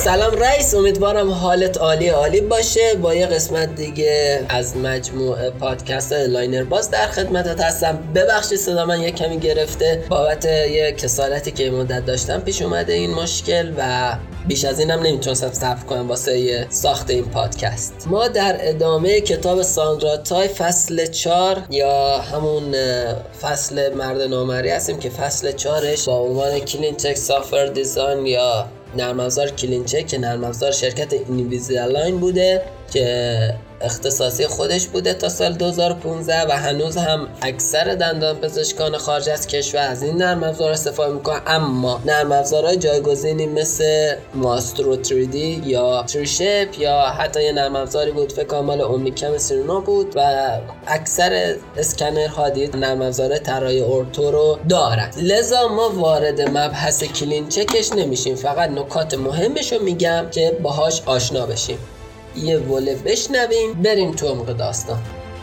سلام رئیس، امیدوارم حالت عالی باشه. با یه قسمت دیگه از مجموعه پادکست لاینر باز در خدمتت هستم. ببخشید صدا من یه کمی گرفته بابت یه کسالتی که مدت داشتم پیش اومده این مشکل و بیش از اینم نمیتونستم صبر کنم واسه ساخت این پادکست. ما در ادامه کتاب ساندرا تای فصل 4 یا همون فصل مرد نامری هستیم که فصل 4ش با عنوان کلینچک سافر دیزاین یا نرم افزار کلینچک که نرم افزار شرکت اینویزیلاین بوده که اختصاصی خودش بوده تا سال 2015 و هنوز هم اکثر دندان پزشکان خارج از کشور از این نرم افزار استفاده میکنن. اما نرم افزارهای جایگزینی مثل ماسترو 3D یا تریشپ یا حتی یه نرم افزاری بود فکر کنم مال اومنیکم سیرنو بود و اکثر اسکنرها دید نرم افزار طراحی ارتو رو دارن. لذا ما وارد مبحث کلینچکش نمیشیم، فقط نکات مهمش رو میگم که باهاش آشنا بشیم. یه وله بشنویم بریم تو عمق داستان.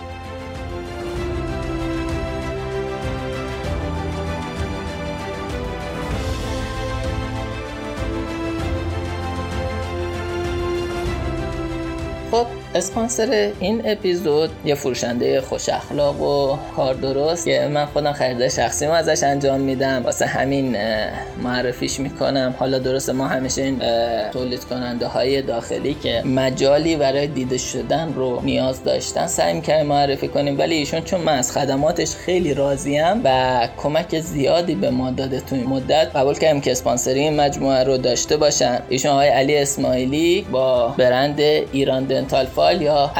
خب اسپانسر این اپیزود یه فروشنده خوش اخلاق و کار درست که من خودم خرید شخصیمو ازش انجام میدم، واسه همین معرفیش میکنم. حالا درسته ما همیشه این تولید کننده های داخلی که مجالی برای دیده شدن رو نیاز داشتن سعی میکنیم معرفی کنیم، ولی ایشون چون من از خدماتش خیلی راضیم و کمک زیادی به ما داده تو این مدت، قبول کردیم که اسپانسری این مجموعه رو داشته باشن. ایشون آقای علی اسماعیلی با برند ایران دنتال فایل یا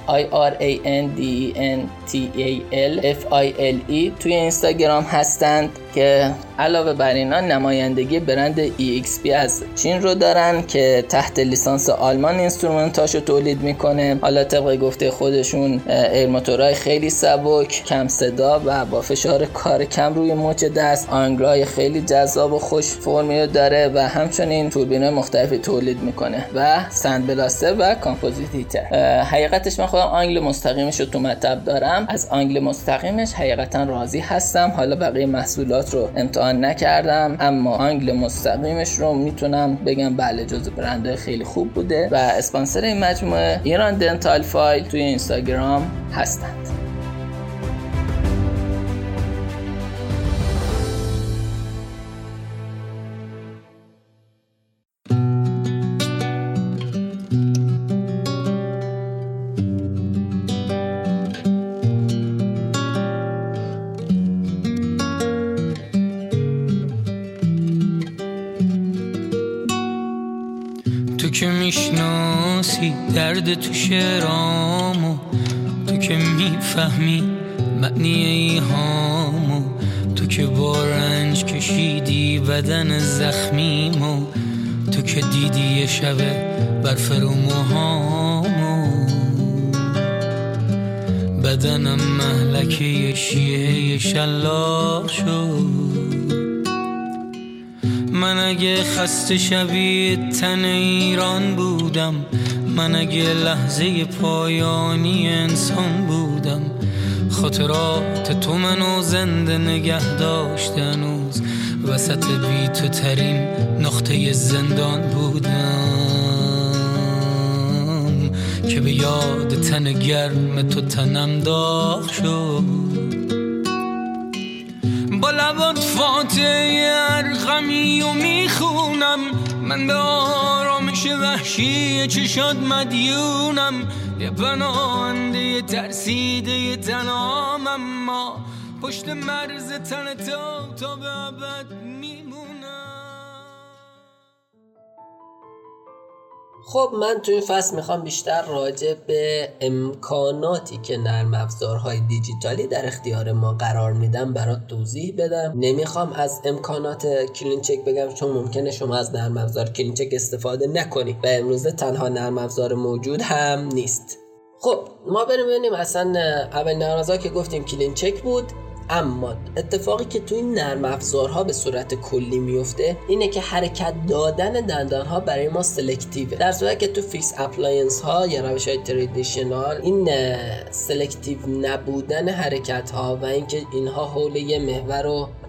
IRANDENTALFILE توی اینستاگرام هستند که علاوه بر اینا نمایندگی برند EXP از چین رو دارن که تحت لیسانس آلمان اینسترومنتاشو تولید میکنه. حالا طبق گفته خودشون ایرموتورهای خیلی سبک، کم صدا و با فشار کار کم روی مچ دست، آنگل‌های خیلی جذاب و خوش فرمی رو داره و همچنین توربین‌های مختلفی تولید میکنه و سند بلاستر و کامپوزیت هیتر. حقیقتش من خودم آنگل مستقیمش رو تو مطب دارم، از آنگل مستقیمش حقیقتا راضی هستم. حالا بقیه محصولات رو امتحان نکردم اما آنگل مستقیمش رو میتونم بگم بله جزو برندهای خیلی خوب بوده و اسپانسر این مجموعه ایران دنتال فایل توی اینستاگرام هستند. تو که میشناسی درد تو شعرامو، تو که میفهمی معنی ایهامو، تو که با رنج کشیدی بدن زخمیمو، تو که دیدی یه شبه برف رو موهامو، بدنم مهلکه یه شیعه شلاق شد. من اگه خسته شبیه تن ایران بودم، من اگه لحظه پایانی انسان بودم، خاطرات تو منو زنده نگه داشت هنوز، وسط بی تو ترین نقطه زندان بودم که به یاد تن گرم تو تنم داغ شد. با لبات فاتحه ارقمی و میخونم، من به آرامش وحشی چشات مدیونم، یه پناهنده ترسیده تنام، اما پشت مرز تن تا به ابد میمونم. خب من تو این فصل میخوام بیشتر راجع به امکاناتی که نرم افزارهای دیجیتالی در اختیار ما قرار میدن برات توضیح بدم. نمیخوام از امکانات کلینچک بگم چون ممکنه شما از نرم افزار کلینچک استفاده نکنید و امروزه تنها نرم افزار موجود هم نیست. خب ما بریم ببینیم اصلا اول نرم افزار که گفتیم کلینچک بود، اما اتفاقی که توی نرم افزارها به صورت کلی میفته اینه که حرکت دادن دندانها برای ما سلکتیوه، در صورتی که تو فیکس اپلاینس ها یا روش های تردیشنال این سلکتیو نبودن حرکت ها و اینکه اینها حول یه محور رو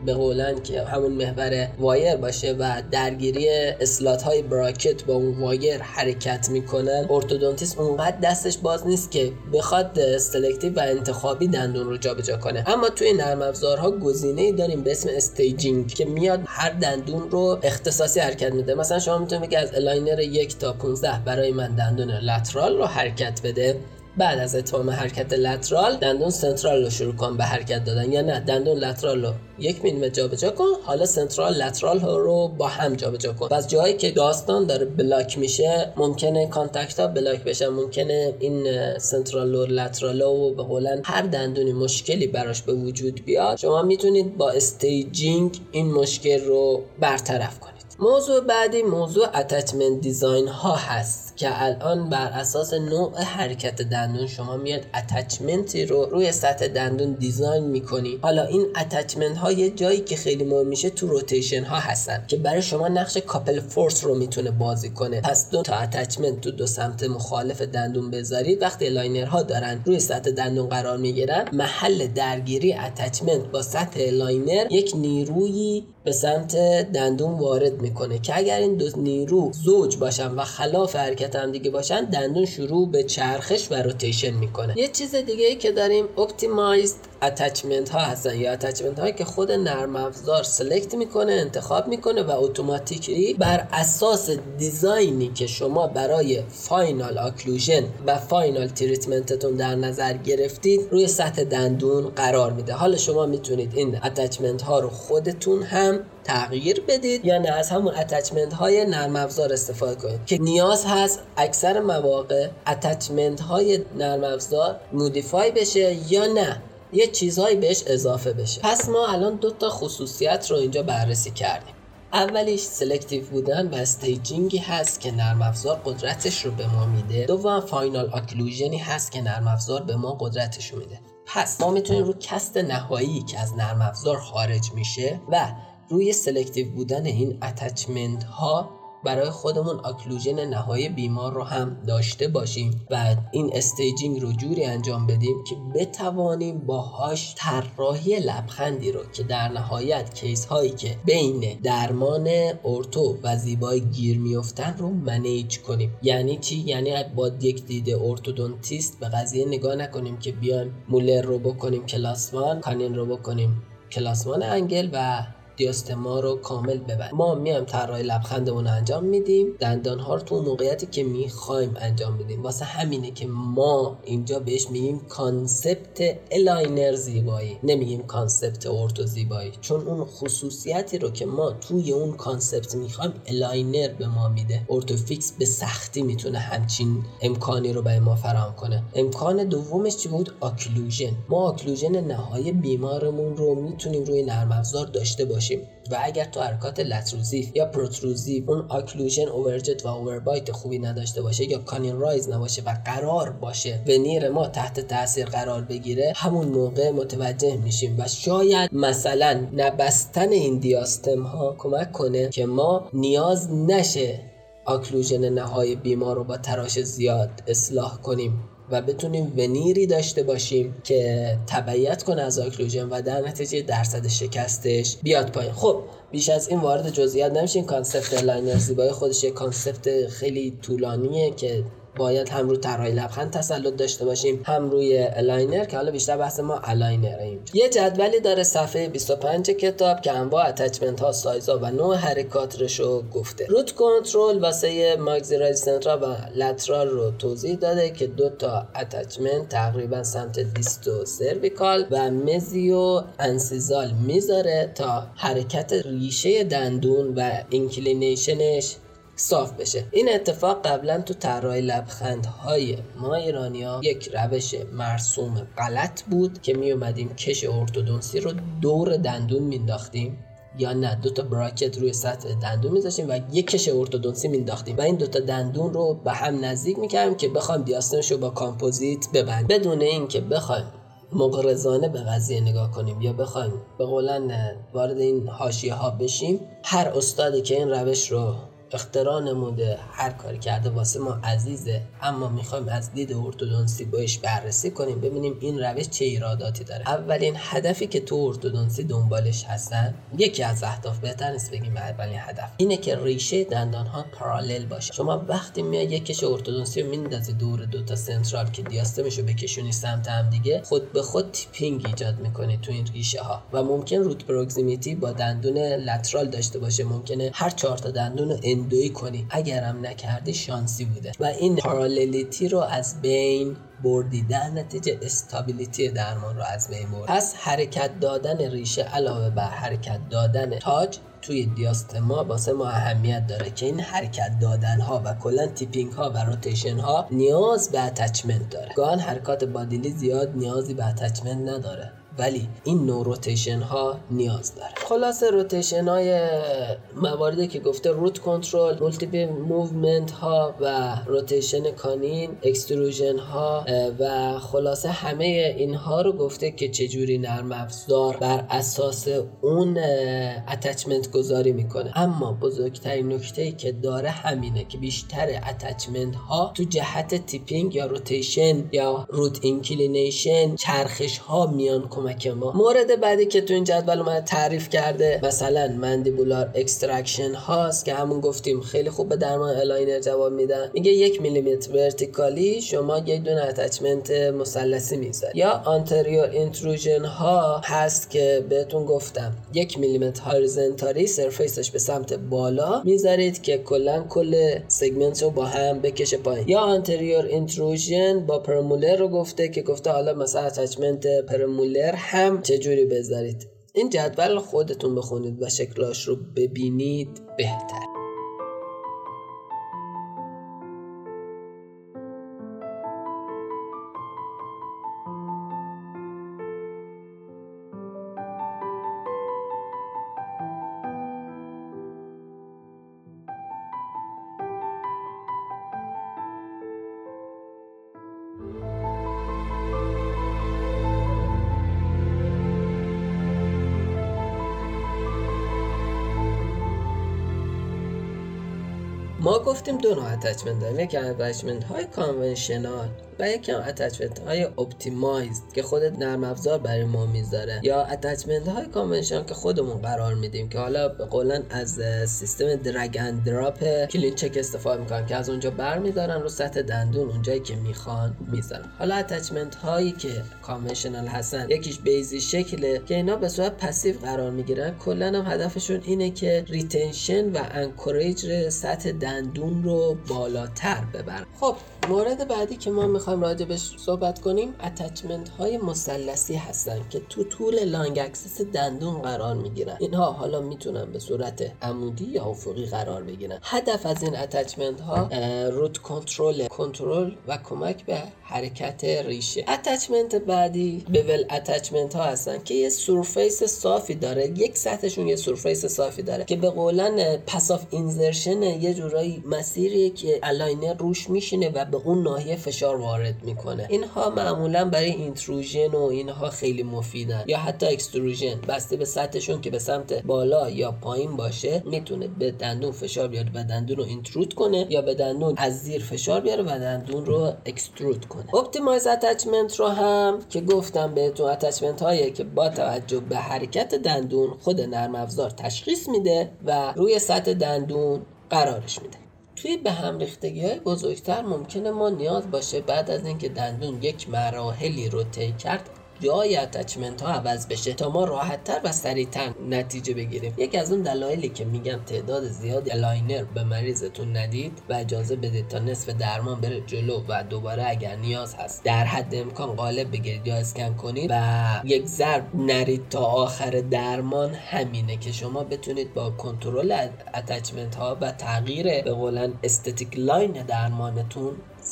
به قولن که همون محور وایر باشه و درگیری اسلات های براکت با اون وایر حرکت میکنن، ارتودونتیست اونقدر دستش باز نیست که بخواد سلکتیو و انتخابی دندون رو جابجا کنه. اما توی نرم افزارها گزینه‌ای داریم به اسم استیجینگ که میاد هر دندون رو اختصاصی حرکت میده. مثلا شما میتونید بگید از الاینر 1 تا 15 برای من دندون لترال رو حرکت بده، بعد از اتمام حرکت لترال دندون سنترال رو شروع کن به حرکت دادن، یا نه دندون لترال رو 1 میلیمتر جابجا کن، حالا سنترال لترال رو با هم جابجا کن. پس جایی که داستان داره بلاک میشه ممکنه کانتاکت ها بلاک بشن، ممکنه این سنترال و لترال و به قولن هر دندونی مشکلی براش به وجود بیاد. شما میتونید با استیجینگ این مشکل رو برطرف کنید. موضوع بعدی موضوع اتچمنت دیزاین ها هست که الان بر اساس نوع حرکت دندون شما میاد اتچمنتی رو روی سطح دندون دیزاین میکنی. حالا این اتچمنت ها یه جایی که خیلی مهم میشه تو روتیشن ها هستن که برای شما نقش کاپل فورس رو میتونه بازی کنه. پس 2 تا اتچمنت تو 2 سمت مخالف دندون بذارید، وقتی الاینر ها دارن روی سطح دندون قرار میگیرن، محل درگیری اتچمنت با سطح الاینر یک نیرویی به سمت دندون وارد میکنه که اگر این 2 نیرو زوج باشن و خلاف حرکت هم دیگه باشن، دندون شروع به چرخش و روتیشن میکنه. یه چیز دیگه ای که داریم اپتیمایزد اتچمنت ها هستن، یا اتچمنت هایی که خود نرم افزار سلکت میکنه، انتخاب میکنه و اتوماتیکلی بر اساس دیزاینی که شما برای فاینال اکلوژن و فاینال تریتمنتتون در نظر گرفتید روی سطح دندون قرار میده. حالا شما میتونید این اتچمنت ها رو خودتون هم تغییر بدید یا نه از همون اتچمنت های نرم افزار استفاده کنید که نیاز هست اکثر مواقع اتچمنت های نرم افزار مودیفای بشه یا نه یه چیزهایی بهش اضافه بشه. پس ما الان 2 تا خصوصیت رو اینجا بررسی کردیم. اولیش سلکتیو بودن و استیجینگی هست که نرم افزار قدرتش رو به ما میده. دوم فاینال اکلوژنی هست که نرم افزار به ما قدرتش رو میده. پس ما میتونیم رو کست نهایی که از نرم افزار خارج میشه و روی سلکتیو بودن این اتچمنت ها برای خودمون اکلوژن نهایی بیمار رو هم داشته باشیم و این استیجینگ رو جوری انجام بدیم که بتوانیم باهاش طراحی لبخندی رو که در نهایت کیس هایی که بین درمان ارتو و زیبایی گیر میافتن رو منیج کنیم. یعنی چی؟ یعنی با یک دید ارتودونتیست به قضیه نگاه نکنیم که بیایم مولر رو بکنیم کلاس 1، کانین رو بکنیم کلاس 1 انگل و دیاستما رو کامل ببند. ما میایم طراحی لبخندمون انجام میدیم، دندان ها رو تو موقعیتی که میخوایم انجام میدیم. واسه همینه که ما اینجا بهش میگیم کانسپت الاینر زیبایی، نمیگیم کانسپت ارتو زیبایی، چون اون خصوصیتی رو که ما توی اون کانسپت میخوایم الاینر به ما میده. ارتو فیکس به سختی میتونه همچین امکانی رو به ما فراهم کنه. امکان دومش چی بود؟ اکلوژن. ما اکلوژن نهایی بیمارمون رو میتونیم روی نرم افزار داشته باشیم و اگر تو حرکات لتروزیف یا پروتروزیو اون اکلوژن اوورجت و اووربایت خوبی نداشته باشه یا کانین رایز نباشه و قرار باشه ونیر ما تحت تاثیر قرار بگیره، همون موقع متوجه میشیم و شاید مثلا نبستن این دیاستم ها کمک کنه که ما نیاز نشه اکلوژن نهایی بیمار رو با تراش زیاد اصلاح کنیم و بتونیم ونیری داشته باشیم که تبعیت کنه از اکلوژن و در نتیجه درصد شکستش بیاد پایین. خب بیش از این وارد جزئیات نمیشیم. کانسپت الاینر زیبایی خودش یک کانسپت خیلی طولانیه که باید هم رو طراحی لبخند تسلط داشته باشیم هم روی الاینر که حالا بیشتر بحث ما الاینره. یه جدولی داره صفحه 25 کتاب که انواع اتچمنت ها، سایزها و نوع حرکاتش رو گفته. روت کنترل واسه ماکسیلاری سنترال و لترال رو توضیح داده که 2 تا اتچمنت تقریبا سمت دیستو سرویکال و مزیو انسیزال میذاره تا حرکت ریشه دندون و اینکلینیشنش صاف بشه. این اتفاق قبلا تو طراحی لبخندهای ما ایرانی‌ها یک روش مرسوم غلط بود که می اومدیم کش ارتودونسی رو دور دندون مینداختیم یا نه 2 تا براکت روی سطح دندون میذاشتیم و یک کش ارتودونسی مینداختیم و این 2 تا دندون رو به هم نزدیک میکردیم که بخوایم دیاستمش رو با کامپوزیت ببندیم بدون اینکه بخوایم مغرضانه به قضیه نگاه کنیم یا بخوایم به قولن وارد این حاشیه ها بشیم. هر استادی که این روش رو اختراع نموده، هر کاری کرده واسه ما عزیزه، اما میخوایم از دید ارتدنسی بهش بررسی کنیم ببینیم این روش چه ایراداتی داره. اولین هدفی که تو ارتدنسی دنبالش هستن، یکی از اهداف، بهتر نیست بگیم اولین هدف، اینه که ریشه دندان ها پارالل باشه. شما وقتی میای یک کش ارتدنسی رو میندازی دور دو تا سنترال که دیاستمشو بکشونی سمت هم دیگه، خود به خود تیپینگ ایجاد میکنی تو این ریشه ها و ممکن روت پروکسیمیتی با دندون لترال داشته باشه، ممکنه هر 4 تا دندون رو اندویی کنی، اگرم نکردی شانسی بوده و این پارالیلیتی رو از بین بردی، در نتیجه استابیلیتی درمان رو از بین برد. پس حرکت دادن ریشه علاوه بر حرکت دادن تاج توی دیاستما واسه ما اهمیت داره که این حرکت دادن ها و کلا تیپینگ ها و روتیشن ها نیاز به اتچمنت داره. گاهن حرکات بادیلی زیاد نیازی به اتچمنت نداره، ولی این نو روتیشن ها نیاز داره. خلاصه روتیشن های مواردی که گفته روت کنترل، مولتیپل موومنت ها و روتیشن کانین، اکستروژن ها و خلاصه همه اینها رو گفته که چجوری نرم افزار بر اساس اون اتچمنت گذاری میکنه. اما بزرگترین نکته‌ای که داره همینه که بیشتر اتچمنت ها تو جهت تیپینگ یا روتیشن یا روت اینکلینیشن، چرخش ها میان کمک ما. مورد بعدی که تو این جدول اومده تعریف کرده مثلا مندیبولار اکستراکشن هاست که همون گفتیم خیلی خوب به درمان الاینر جواب میدن. میگه 1 میلیمتر ورتیکالی شما یک دونه اتچمنت مثلثی میذاری. یا آنتریور اینتروژن ها هست که بهتون گفتم 1 میلیمتر هاریزونتالی سرفیسش به سمت بالا میذارید که کل سگمنت رو با هم بکشه پایین. یا آنتریور اینتروژن با پرمولر رو گفته که گفته حالا مثلا اتچمنت پرمولر هم چجوری بذارید. این جدول خودتون بخونید و شکلاش رو ببینید بهتر. ما گفتیم دو نوع اتچمنت داریم، یکی اتچمنت های کانونشنال و یکی هم اتچمنت های اپتیمایزد که خود نرم افزار برای ما میذاره، یا اتچمنت های کانونشنال که خودمون قرار میدیم که حالا به قولن از سیستم درگ اند دراپ کلین چک استفاده میکنن که از اونجا برمیدارن رو سطح دندون اونجایی که میخوان میذارن. حالا اتچمنت هایی که کانونشنال هستن یکیش بیزی شکله که اینا به صورت پسیو قرار میگیرن، کلا هم هدفشون اینه که ریتنشن و انکوریج سطح دندون رو بالاتر ببرن. خب مورد بعدی که ما میخوایم راجبش صحبت کنیم اتچمنت های مثلثی هستن که تو طول لانگ اکسس دندون قرار میگیرن. اینها حالا میتونن به صورت عمودی یا افقی قرار بگیرن. هدف از این اتچمنت ها روت کنترل و کمک به حرکت ریشه. اتچمنت بعدی بیول اتچمنت ها هستن که یه سورفیس صافی داره، یک سطحشون یه سورفیس صافی داره که به قولن پس آف اینزرشن، یه جورایی مسیریه که الاینر روش میشینه و به اون ناحیه فشار وارد میکنه. اینها معمولا برای اینتروژن و اینها خیلی مفیدن، یا حتی اکستروژن، بسته به سطحشون که به سمت بالا یا پایین باشه میتونه به دندون فشار بیاره و دندون رو اینترود کنه، یا به دندون از زیر فشار بیاره و دندون رو اکسترود کنه. اپتیمایز اتچمنت رو هم که گفتم بهتون اتچمنت هایی که با توجه به حرکت دندون خود نرم افزار تشخیص میده و روی سطح دندون قرارش میده. توی به هم ریختگی‌های بزرگتر ممکنه ما نیاز باشه بعد از اینکه دندون یک مراحلی رو طی کرد جای اتچمنت ها عوض بشه تا ما راحت‌تر و سریع‌تر نتیجه بگیریم. یکی از اون دلایلی که میگم تعداد زیادی الاینر به مریضتون ندید و اجازه بدید تا نصف درمان بره جلو و دوباره اگر نیاز هست در حد امکان قالب بگیرید یا اسکن کنید و یک ضرب نرید تا آخر درمان، همینه که شما بتونید با کنترل اتچمنت ها و تغییر به قولن استاتیک لاین درمانتون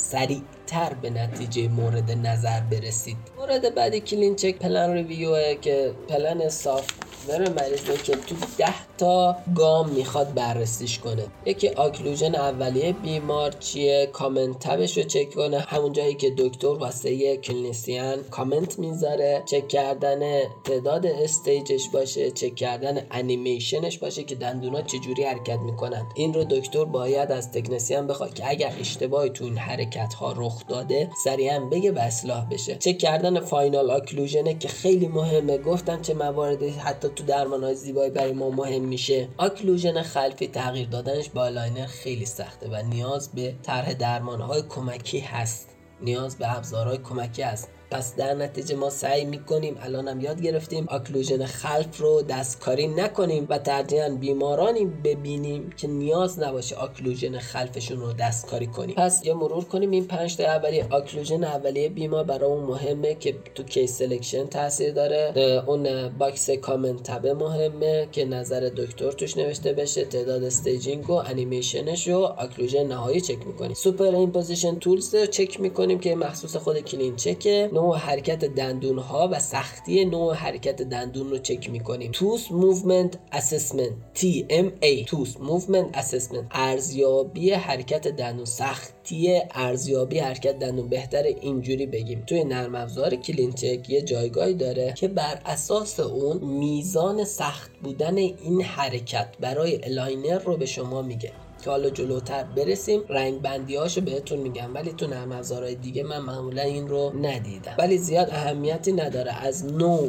سریعتر به نتیجه مورد نظر برسید. مورد بعدی کلین چک پلن ریویوه که پلن صاف برای مریض که تو 10 تا گام میخواد بررسیش کنه. یکی آکلوژن اولیه بیمار چیه، کامنت تبش رو چک کنه، همون جایی که دکتر واسه کلینیسیان کامنت میذاره، چک کردن تعداد استیجش باشه، چک کردن انیمیشنش باشه که دندونا چجوری حرکت میکنن. این رو دکتر باید از تکنسیان بخواد که اگر اشتباهی تو این حرکت ها رخ داده سریعا بگه و اصلاح بشه. چک کردن فاینال آکلوژن که خیلی مهمه، گفتم چه مواردی حتی تو درمان‌های زیبایی برای ما مهم میشه. آکلوژن خلفی تغییر دادنش با لاینر خیلی سخته و نیاز به طرح درمان‌های کمکی هست، نیاز به ابزارهای کمکی هست. پس در نتیجه ما سعی میکنیم، الان هم یاد گرفتیم، آکلوژن خلف رو دستکاری نکنیم و ترجیحاً بیمارانی ببینیم که نیاز نباشه آکلوژن خلفشون رو دستکاری کنیم. پس یه مرور کنیم این 5 تا اولیه. آکلوژن اولیه بیمار برامون مهمه که تو کیس سلکشن تاثیر داره. اون باکس کامنت تب مهمه که نظر دکتر توش نوشته بشه، تعداد استیجینگ و انیمیشنش رو آکلوژن نهایی چک میکنیم. سوپر ایمپوزیشن تولز رو چک میکنیم که مخصوص خود کلین چکه. نوع حرکت دندون ها و سختی نوع حرکت دندون رو چک میکنیم. توث موومنت اسسمنت TMA، توث موومنت اسسمنت، ارزیابی حرکت دندون، سختی ارزیابی حرکت دندون. بهتر اینجوری بگیم توی نرم افزار کلین چک یه جایگاهی داره که بر اساس اون میزان سخت بودن این حرکت برای الاینر رو به شما میگه که حالا جلوتر برسیم رنگ بندی هاشو بهتون میگم، ولی تو نرم افزارهای دیگه من معمولا این رو ندیدم، ولی زیاد اهمیتی نداره. از نوع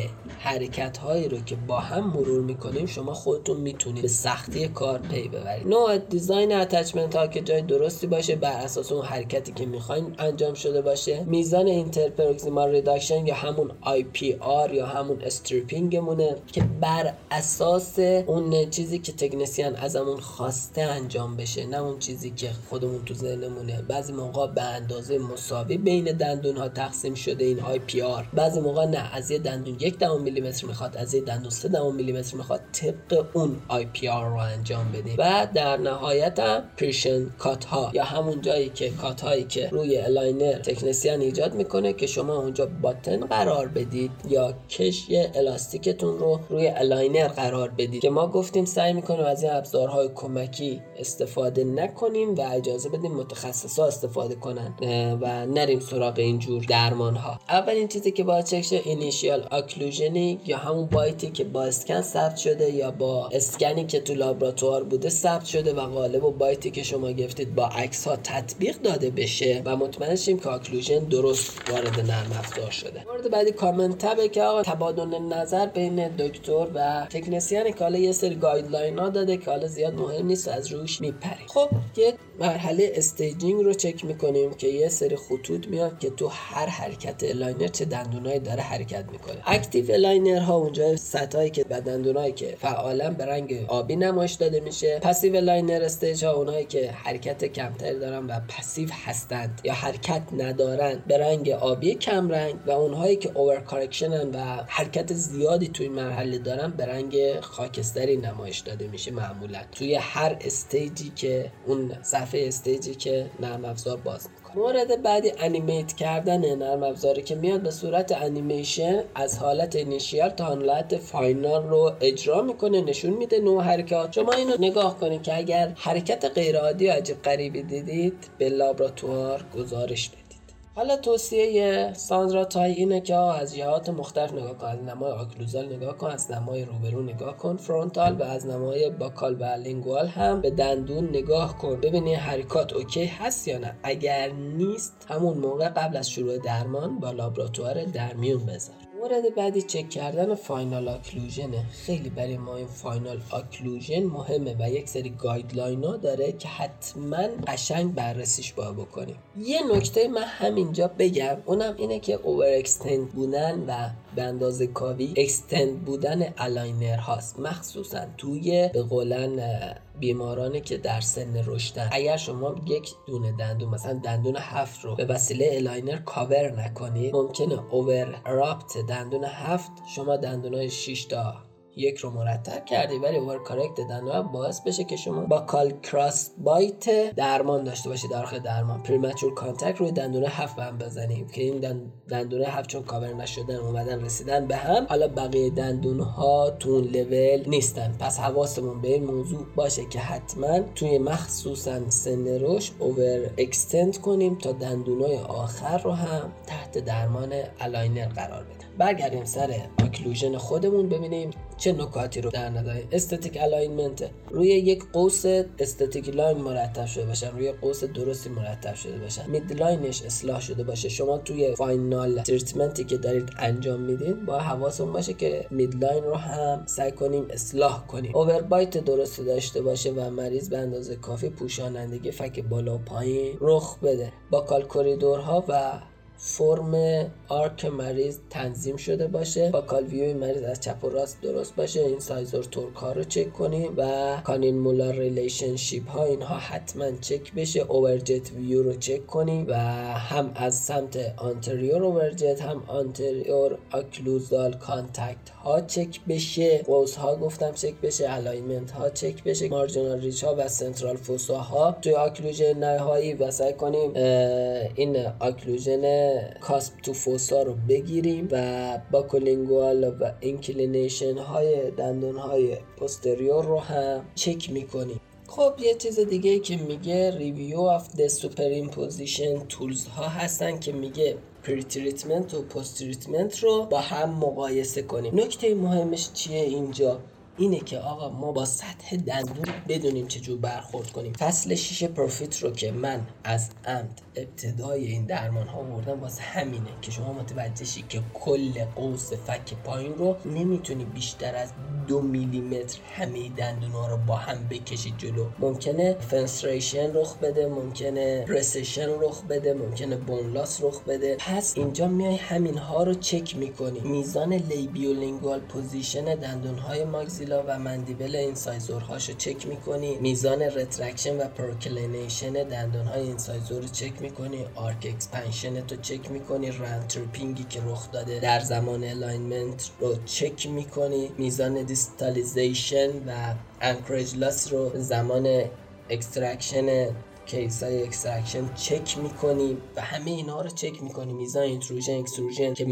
حرکت هایی رو که با هم مرور میکنیم شما خودتون میتونید به سختی کار پی ببرید. نوع دیزاین اتچمنت ها که جای درستی باشه بر اساس اون حرکتی که میخواین انجام شده باشه. میزان اینترپروکسیمال ریداکشن یا همون IPR یا همون استریپینگمونه که بر اساس اون چیزی که تکنسیان ازمون خواسته انجام بشه، نه اون چیزی که خودمون تو ذهنمونه. بعضی موقع به اندازه مساوی بین دندون ها تقسیم شده این IPR، بعضی موقع نه، از یه دندون 1 میلیمتر میخواد، از یه دندون 3 میلیمتر میخواد، طبق اون IPR رو انجام بدیم. و در نهایت هم پریشن کات ها یا همون جایی که کات هایی که روی الاینر تکنسیان ایجاد میکنه که شما اونجا باتن قرار بدید یا کش الاستیکتون رو روی الاینر قرار بدید، که ما گفتیم سعی میکنیم از این ابزارهای کمکی استفاده نکنیم و اجازه بدیم متخصصا استفاده کنن و نریم سراغ اینجور درمان ها. اولین چیزی که باید چک شه اینیشیال آکلوژنی یا همون بایتی که با اسکن ثبت شده یا با اسکنی که تو لابراتوار بوده ثبت شده و قالب و بایتی که شما گرفتید با عکس ها تطبیق داده بشه و مطمئن شیم که آکلوژن درست وارد نرم افزار شده. مورد بعدی کامنت تبه که آقا تبادل نظر بین دکتر و تکنسیان که حالا یه سری گایدلاین ها داده که حالا زیاد مهم نیست از روش میپریم. خب یک مرحله استیجینگ رو چک میکنیم که یه سری خطوط میاد که تو هر حرکت الاینر چه دندونایی داره حرکت میکنه. اکتیو الاینر ها اونجا سطحایی که دندونایی که فعالا به رنگ آبی نمایش داده میشه. پسیو الاینر استیج ها اونایی که حرکت کمتری دارن و پسیو هستند یا حرکت ندارن به رنگ آبی کم رنگ، و اونهایی که اوور کارکشنن و حرکت زیادی تو این مرحله دارن به رنگ خاکستری نمایش داده میشه. معمولا توی هر استیجی که اون صفحه استیجی که نرم افزار باز میکنه. مورد بعدی انیمیت کردن نرم افزاری که میاد به صورت انیمیشن از حالت اینیشیال تا حالت فاینال رو اجرا میکنه، نشون میده نوع حرکات. شما اینو نگاه کنید که اگر حرکت غیر عادی و عجیب غریبی دیدید به لابراتوار گزارش بدید. حالا توصیه ساندرا تای اینه که از جهات مختلف نگاه کن، از نمای آکلوزال نگاه کن، از نمای روبرو نگاه کن فرونتال، و از نمای باکال و لینگوال هم به دندون نگاه کن، ببینی حرکات اوکی هست یا نه. اگر نیست همون موقع قبل از شروع درمان با لابراتوار در میون بذار. مورد بعدی چک کردن فاینال آکلوژنه. خیلی برای ما این فاینال آکلوژن مهمه و یک سری گایدلاین ها داره که حتما قشنگ بررسیش باید بکنیم. یه نکته من همینجا بگم، اونم اینه که اوور اکستند بودن و به اندازه کافی اکستند بودن الاینر هاست، مخصوصا توی به قولن بیمارانی که در سن رشدن. اگر شما یک دونه دندون مثلا دندون 7 رو به وسیله الاینر کاور نکنید، ممکنه اوور رابط دندون 7 شما دندونای 6 تا 1 رو مرتب کردی ولی اوور کارکت دندون باعث بشه که شما با کال کراس بایت درمان داشته باشید. داخل درمان پریمچور کانتکت روی دندون 7 هم بزنیم که این دندون 7 چون کاور نشدن اومدن رسیدن به هم، حالا بقیه دندون ها تو اون لول نیستن. پس حواسمون به این موضوع باشه که حتما توی مخصوصا سن رشد اوور اکستند کنیم تا دندونای آخر رو هم تحت درمان الاینر قرار بدیم. برگردیم سر اکلوژن خودمون ببینیم چه نکاتی رو در نظر استاتیک الاینمنت روی یک قوس استاتیک لاین مرتب شده باشن، روی قوس درستی مرتب شده باشن، میدلاینش اصلاح شده باشه. شما توی فاینال تریتمنتی که دارید انجام میدین با حواستون باشه که میدلاین رو هم سعی کنیم اصلاح کنیم. اووربایت درستی داشته باشه و مریض به اندازه کافی پوشانندگی فک بالا و پایین رخ بده. باکال کوریدورها و فرم آرک مریض تنظیم شده باشه، باکال ویوی مریض از چپ و راست درست باشه. این سایزور تورک ها رو چک کنیم و کانین مولار ریلیشنشیپ ها اینها حتما چک بشه. اوورجت ویو رو چک کنیم و هم از سمت آنتریور اوورجت هم آنتریور اکلوزال کانتکت ها چک بشه، قوس ها گفتم چک بشه، الاینمنت ها چک بشه، مارجینال ریچ ها و سنترال فوسا ها توی اکلوژن نهایی و سعی کنیم این اکلوژن کاسپ تو فوسا رو بگیریم و باکولینگوال و اینکلینیشن های دندون های پوستریور رو هم چک میکنیم. خب یه چیز دیگه که میگه ریویو آف د سوپرایمپوزیشن تولز ها هستن که میگه پری تریتمنت و پست تریتمنت رو با هم مقایسه کنیم. نکته مهمش چیه اینجا؟ اینه که آقا ما با سطح دندون بدونیم چجور برخورد کنیم. فصل 6 پروفیت رو که من از عمد ابتدای این درمان ها آوردم واسه همینه که شما متوجه شی که کل قوس فک پایین رو نمیتونی بیشتر از 2 میلیمتر همه دندون ها رو با هم بکشی جلو. ممکنه فنستریشن رخ بده، ممکنه رسیشن رخ بده، ممکنه بونلاس رخ بده. پس اینجا میای همین ها رو چک میکنی. میزان لیبیولینگوال پوزیشن دندون های ماگزیلا و مندیبل اینسایزورهاشو چک میکنی، میزان رترکشن و پروکلینیشن دندونهای اینسایزور رو چک میکنی، آرک اکسپنشن تو چک میکنی، راند تریپینگی که رخ داده در زمان الاینمنت رو چک میکنی، میزان دیستالیزیشن و انکریج لاس رو زمان اکسترکشن کیسای اکسترکشن چک میکنیم و همه اینا رو چک میکنیم. میزان اینتروژن اکستروژن که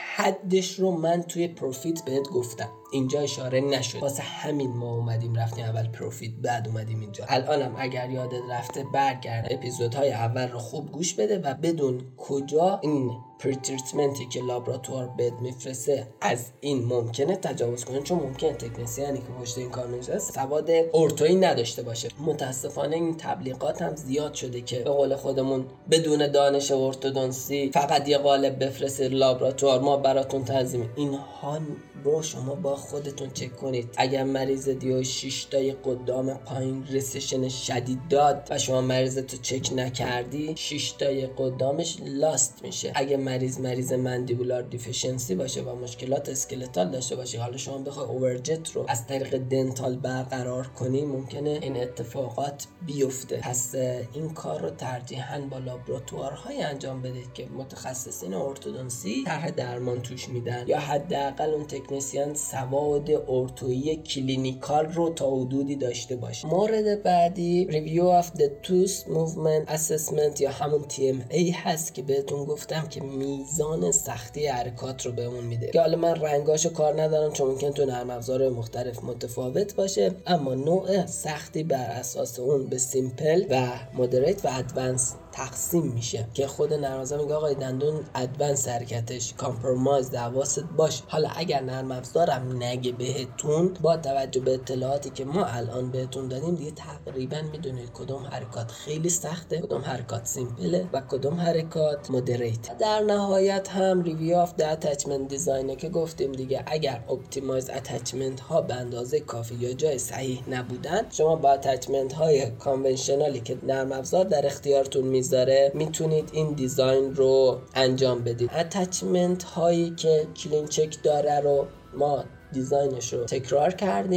حدش رو من توی پروفیت بهت گفتم، اینجا اشاره نشد، واسه همین ما اومدیم رفتیم اول پروفیت بعد اومدیم اینجا. الانم اگر یادت رفته برگرد اپیزودهای اول رو خوب گوش بده و بدون کجا این پریتریتمنتی که لابراتوار بهت میفرسته از این ممکنه تجاوز کنه، چون ممکنه تکنسیانی که پشت این کار نشسته سواد ارتویی نداشته باشه. متاسفانه این تبلیغات هم زیاد شده که به قول خودمون بدون دانش ارتودنسی فقط یه قالب بفرسته لابراتوار ما براتون تنظیم. اینها رو شما با خودتون چک کنید. اگر مریض دیو 6 تای قدام پایین رسیشن شدید داد و شما مریضتو چک نکردی 6 تای قدامش لاست میشه. اگه مریض مندیبولار دیفیشنسی باشه و مشکلات اسکلتال داشته باشه، حالا شما بخوای اوورجت رو از طریق دنتال برقرار کنی ممکنه این اتفاقات بیفته. پس این کار رو ترجیحاً با لابراتوارهای انجام بدید که متخصصین ارتودنسی طرح درمان توش میدن یا حداقل اون تکنسیان سواد ارتویی کلینیکال رو تا حدودی داشته باشه. مورد بعدی ریویو آف د توث موومنت اسسمنت یا همون TMA هست که بهتون گفتم که میزان سختی حرکات رو بهمون میده، که حالا من رنگاشو کار ندارم چون ممکن تو نرم افزار مختلف متفاوت باشه، اما نوع سختی بر اساس اون به سیمپل و مودریت و ادوانس تقسیم میشه که خود نرم افزار میگه آقا دندون ادوانس حرکتش کامپرومایز حواست باشه. حالا اگر نرم افزارم نگه بهتون با توجه به اطلاعاتی که ما الان بهتون دادیم دیگه تقریبا میدونید کدوم حرکات خیلی سخته، کدوم حرکات سیمپله و کدوم حرکات مودریت. در نهایت هم ریویو آف د اتچمنت دیزاینه که گفتیم دیگه اگر اپتیمایز اتچمنت ها به اندازه کافی یا جای صحیح نبودن شما با اتچمنت های کانونشنالی که نرم افزار در اختیارتون میذاره میتونید این دیزاین رو انجام بدید. اتچمنت هایی که کلین چک داره رو ما دیزاینش رو تکرار کردیم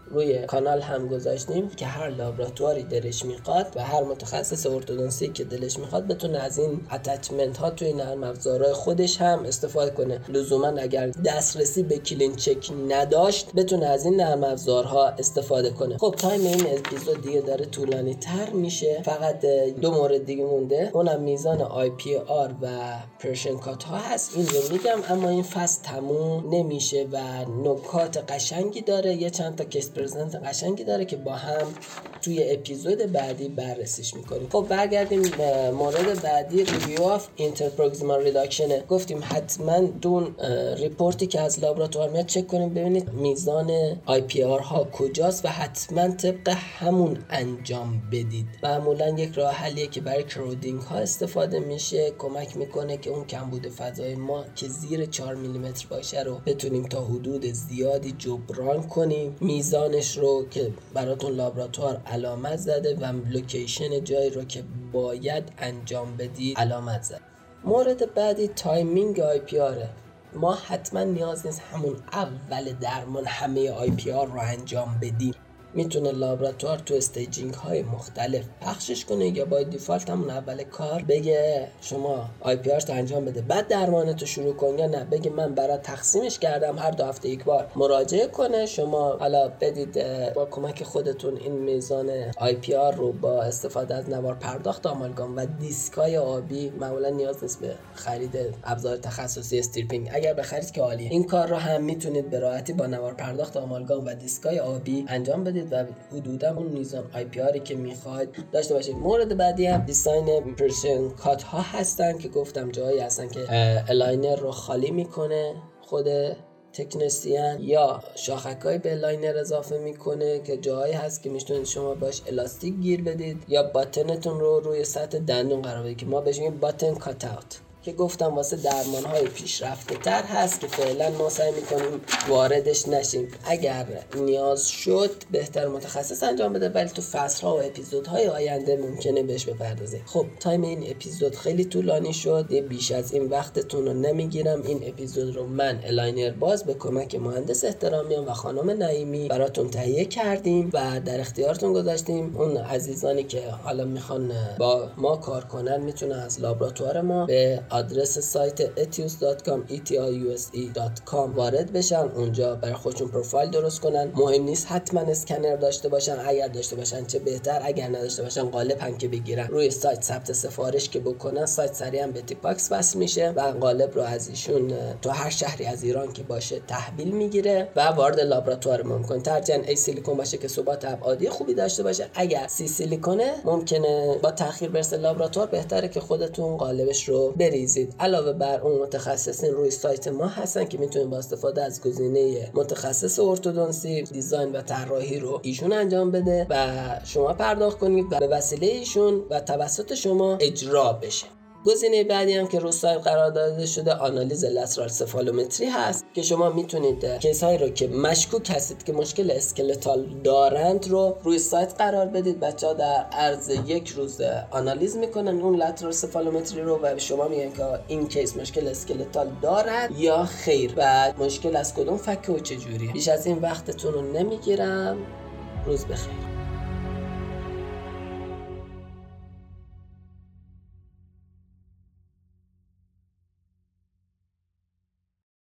روی کانال هم گذاشتیم که هر لابراتواری دلش میخواد و هر متخصص ارتودنسی که دلش میخواد بتونه از این اتچمنت ها توی نرم افزارهای خودش هم استفاده کنه. لزوما اگر دسترسی به کلین چک نداشت بتونه از این نرم افزارها استفاده کنه. خب تایم این اپیزود دیگه داره طولانی تر میشه، فقط 2 مورد دیگه مونده، اونم میزان IPR و پرشن کات ها هست. این رو میگم، اما این فصل تموم نمیشه و نکات قشنگی داره، یه چند تا کیس پرزنت قشنگی داره که با هم توی اپیزود بعدی بررسیش میکنیم. خب برگردیم به مورد بعدی، ریویو آف اینترپروکسیمال ریداکشن. گفتیم حتما دون ریپورتی که از لابراتوار میاد چک کنیم ببینید میزان IPR ها کجاست و حتما طبق همون انجام بدید. معمولا یک راه حلیه که برای کرودینگ ها استفاده میشه، کمک میکنه که اون کمبود فضای ما که زیر 4 میلیمتر باشه رو بتونیم تا حدود زیادی جبران کنیم. میزانش رو که براتون لابراتوار علامت زده و لوکیشن جایی رو که باید انجام بدید علامت زده. مورد بعدی تایمینگ IPR. ما حتما نیاز نیست همون اول درمان همه IPR رو انجام بدیم. میتونه لابراتوار تو استیجینگ های مختلف پخشش کنه یا با دیفالت همون اول کار بگه شما IPR تو انجام بده بعد درمانتو شروع کن، یا نه بگه من برای تقسیمش کردم هر 2 هفته یک بار مراجعه کنه. شما حالا بدید با کمک خودتون این میزان IPR رو با استفاده از نوار پرداخت آمالگام و دیسکای آبی، معمولا نیاز نیست به خرید ابزار تخصصی استریپینگ، اگر بخرید که عالیه. این کار رو هم میتونید به راحتی با نوار پرداخت آمالگام و دیسکای آبی انجام بدید و حدودا اون میزان IPR که میخواید داشته باشید. مورد بعدی هم دیزاین پرشن کات ها هستن که گفتم جایی هستن که الاینر رو خالی میکنه خود تکنسین یا شاخکای به الاینر اضافه میکنه که جایی هست که میتونید شما باش الاستیک گیر بدید یا باتنتون رو روی سطح دندون قرار بدید که ما بهش میگیم باتن کات اوت، که گفتم واسه درمان‌های پیشرفته تر هست که فعلا ما سعی می‌کنیم واردش نشیم. اگر نیاز شد بهتر متخصص انجام بده، ولی تو فصل‌ها و اپیزودهای آینده ممکنه بهش بپردازیم. خب تایم این اپیزود خیلی طولانی شد، بیش از این وقتتون رو نمیگیرم. این اپیزود رو من الاینر باز به کمک مهندس احترامیان و خانم نعیمی براتون تهیه کردیم و در اختیارتون گذاشتیم. اون عزیزانی که حالا میخوان با ما کار کنن میتونن از لابراتوار ما به آدرس سایت etius.com وارد بشن، اونجا برای خودشون پروفایل درست کنن. مهم نیست حتما اسکنر داشته باشن، اگر داشته باشن چه بهتر، اگر نداشته باشن قالب هم که بگیرن روی سایت ثبت سفارش که بکنن، سایت سریعا به تیپاکس وصل میشه و قالب رو از ایشون تو هر شهری از ایران که باشه تحویل میگیره و وارد لابراتوار ممکن. ترجیحاً ای سیلیکون باشه که ثبات ابعادی خوبی داشته باشه. اگر سی سیلیکونه ممکنه با تاخیر برسه لابراتوار، بهتره که خودتون قالبش رو بریزید. علاوه بر اون متخصصین روی سایت ما هستن که میتونید با استفاده از گزینه متخصص ارتودنسی دیزاین و طراحی رو ایشون انجام بده و شما پرداخت کنید و به وسیله ایشون و توسط شما اجرا بشه. گزینه بعدی هم که روی سایت قرار داده شده آنالیز لترال سفالومتری هست که شما میتونید کیس هایی رو که مشکوک هستید که مشکل اسکلتال دارند رو روی سایت قرار بدید. بچه‌ها در عرض 1 روز آنالیز میکنن اون لترال سفالومتری رو و شما میگن که این کیس مشکل اسکلتال دارد یا خیر و مشکل از کدوم فک و چه جوریه. بیش از این وقتتون رو نمیگیرم. روز بخیر.